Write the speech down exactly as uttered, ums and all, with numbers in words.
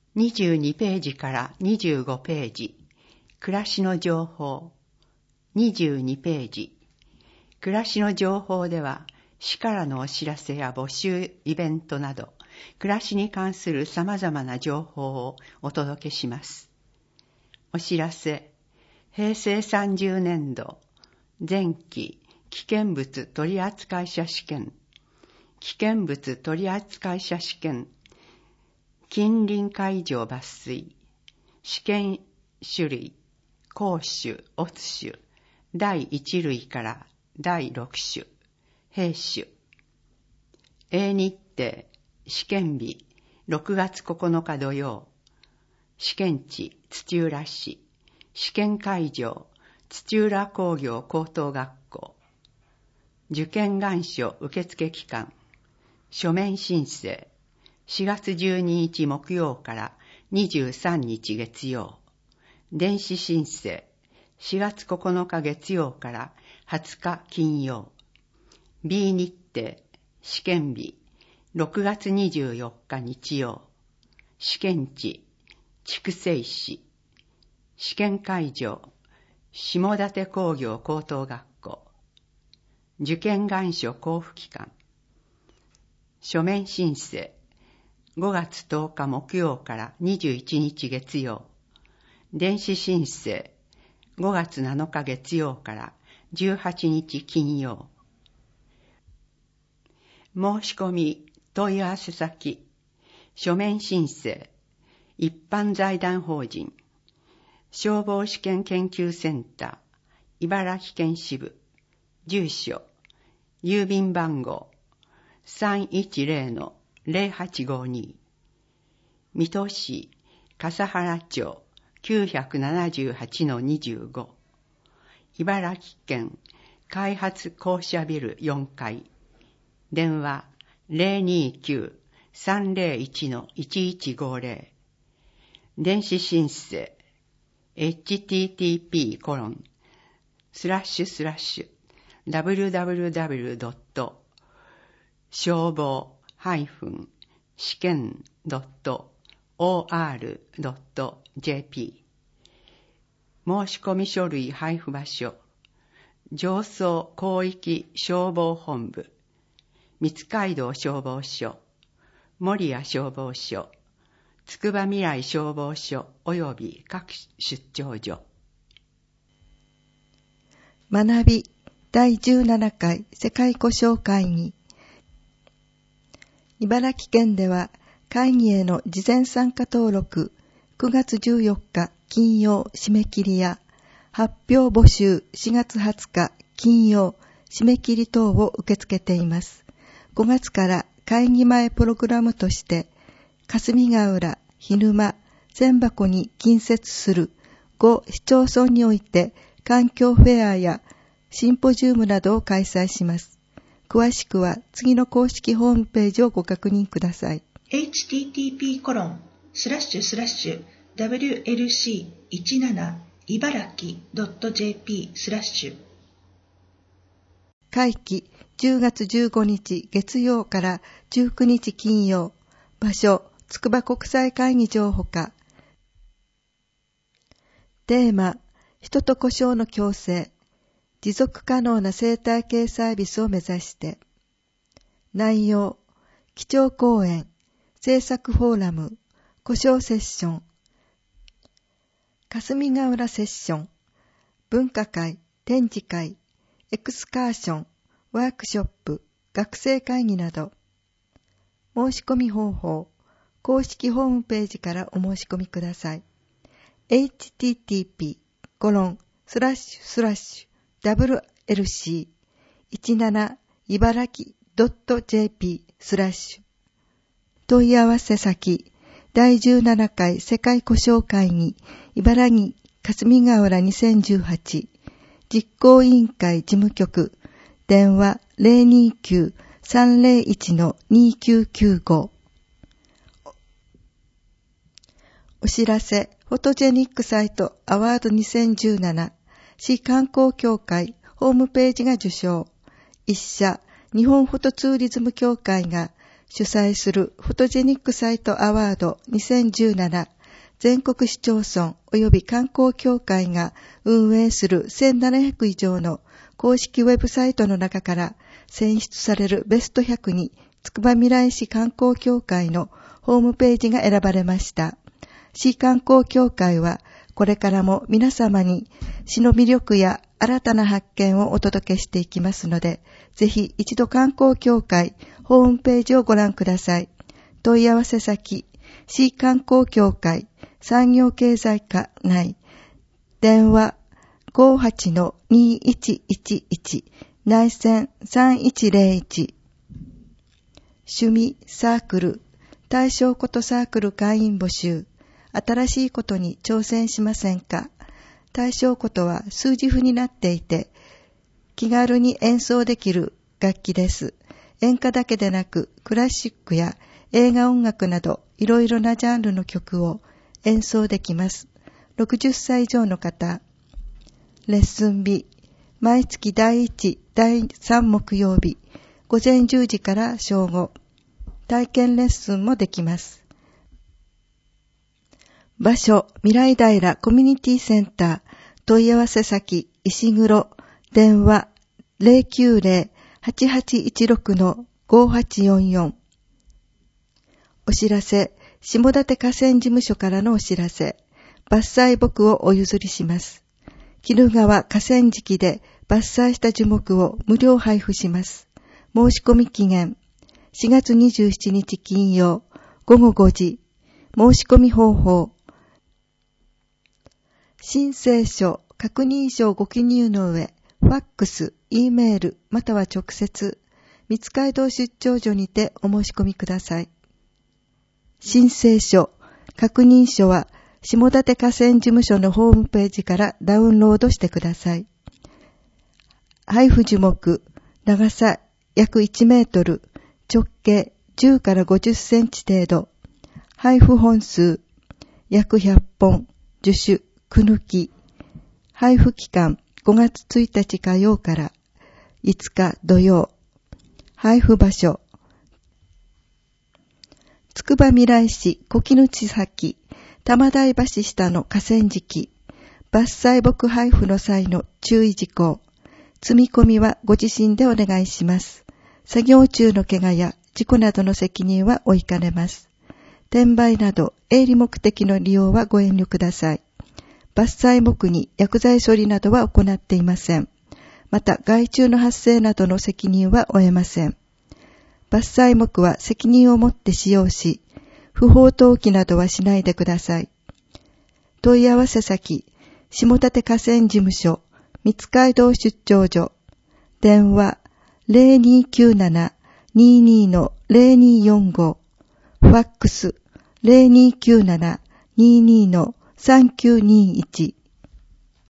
にじゅうにページからにじゅうごページ、暮らしの情報。にじゅうにページ、暮らしの情報では、市からのお知らせや募集イベントなど、暮らしに関する様々な情報をお届けします。お知らせ、へいせいさんじゅうねんど、前期危険物取扱者試験、危険物取扱者試験、近隣海上抜粋、試験種類、講種、オツ種、だいいち類からだいろく種、兵種。A 日程、試験日、ろくがつここのか土曜。試験地、土浦市。試験会場、土浦工業高等学校。受験願書受付期間。書面申請。しがつじゅうににち木曜からにじゅうさんにち月曜。電子申請。しがつここのか月曜からはつか金曜。B 日程、試験日、ろくがつにじゅうよっか日曜。試験地、筑西市。試験会場、下館工業高等学校。受験願書交付期間。書面申請、ごがつとおか木曜からにじゅういちにち月曜。電子申請、ごがつなのか月曜からじゅうはちにち金曜。申し込み、問い合わせ先、書面申請、一般財団法人、消防試験研究センター、茨城県支部、住所、郵便番号、さんいちゼロのゼロはちごに、水戸市笠原町きゅうななはちのにじゅうご、茨城県開発公社ビルよんかい、電話 ゼロにきゅう さんゼロいちのいちいちごゼロ、電子申請 エイチティーティーピーコロンスラッシュスラッシュダブリューダブリューダブリュードット消防試験ドットオーアールドットジェーピー、 申し込み書類配布場所、上総広域消防本部、三街道消防署、守谷消防署、つくばみらい消防署及び各出張所。 学びだいじゅうななかい世界呼称会議。茨城県では会議への事前参加登録くがつじゅうよっか金曜締め切りや発表募集しがつはつか金曜締め切り等を受け付けています。ごがつから会議前プログラムとして霞ヶ浦、涸沼、千箱に近接するご市町村において環境フェアやシンポジウムなどを開催します。詳しくは次の公式ホームページをご確認ください。 エイチティーティーピーコロンスラッシュスラッシュダブリューエルシーじゅうなな 茨城 .jp スラッシュ。 会期じゅうがつじゅうごにち月曜からじゅうくにち金曜。場所、筑波国際会議場ほか。テーマ、人と呼称の共生。持続可能な生態系サービスを目指して。内容、基調講演、政策フォーラム、呼称セッション、霞ヶ浦セッション、文化会、展示会、エクスカーション、ワークショップ、学生会議など。申し込み方法、公式ホームページからお申し込みください。エイチティーティーピーコロンスラッシュスラッシュダブリューエルシーじゅうなな 茨城 .jp スラッシュ。問い合わせ先、だいじゅうななかい世界呼称会議、茨城霞ヶ浦にせんじゅうはち、実行委員会事務局、電話 ゼロにきゅう さんゼロいちのにきゅうきゅうご。お知らせ、フォトジェニックサイトアワードにせんじゅうなな、市観光協会ホームページが受賞。一社、日本フォトツーリズム協会が主催するフォトジェニックサイトアワードにせんじゅうなな全国市町村及び観光協会が運営するせんななひゃく以上の公式ウェブサイトの中から選出されるベストひゃくにつくばみらい市観光協会のホームページが選ばれました。市観光協会はこれからも皆様に市の魅力や新たな発見をお届けしていきますので、ぜひ一度観光協会ホームページをご覧ください。問い合わせ先、市観光協会産業経済課内、電話 ごーはちのにいちいちいち 内線さんいちゼロいち。趣味サークル、対象ことサークル会員募集。新しいことに挑戦しませんか？対象ことは数字譜になっていて、気軽に演奏できる楽器です。演歌だけでなく、クラシックや映画音楽など、いろいろなジャンルの曲を演奏できます。ろくじゅっさい以上の方。レッスン日、毎月だいいち、だいさん木曜日、午前じゅうじから正午。体験レッスンもできます。場所、未来平コミュニティセンター。問い合わせ先、石黒。電話、ゼロきゅうゼロ はちはちいちろく ごはちよんよん。お知らせ、下館河川事務所からのお知らせ。伐採木をお譲りします。鬼怒川河川敷で伐採した樹木を無料配布します。申し込み期限、しがつにじゅうしちにち金曜、ごごごじ。申し込み方法、申請書、確認書をご記入の上、ファックス、Eメール、または直接、三街道出張所にてお申し込みください。申請書、確認書は、下館河川事務所のホームページからダウンロードしてください。配布樹木、長さ約いちメートル、直径じゅうからごじゅっセンチ程度、配布本数、約ひゃっぽん、樹種、区抜き、配布期間ごがつついたち火曜からいつか土曜、配布場所、つくばみらい市小木主崎、玉台橋下の河川敷、伐採木配布の際の注意事項、積み込みはご自身でお願いします。作業中の怪我や事故などの責任は負いかねます。転売など営利目的の利用はご遠慮ください。伐採木に薬剤処理などは行っていません。また害虫の発生などの責任は負えません。伐採木は責任を持って使用し、不法投棄などはしないでください。問い合わせ先、下館河川事務所、三街道出張所、電話 ゼロにきゅうなな にーにー のゼロにーよんご、ファックス ゼロにきゅうなな にーにー のさんきゅうにーいち、